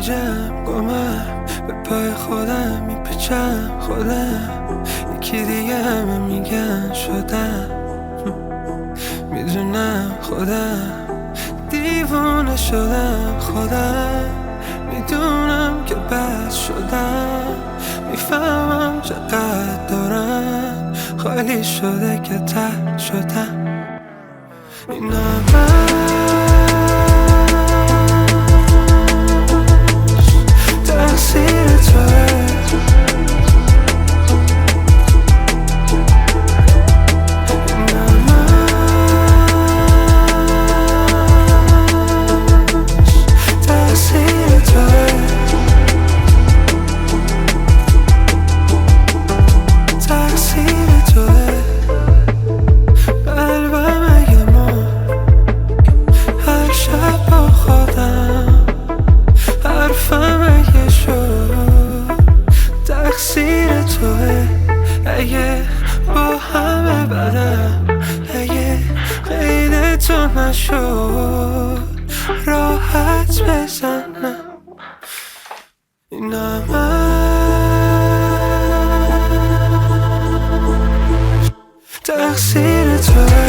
عجب گمم به پای خودم میپیچم خودم یکی دیگه همه میگن شدم میدونم خودم دیوونه شدم خودم میدونم که بد شدم میفهمم چقدر دارم خالی شده که تر شدم این تقصیر توه تقصیر توه اگه با همه بدم اگه غیر تو نشد راحت بزنم این تقصیر توه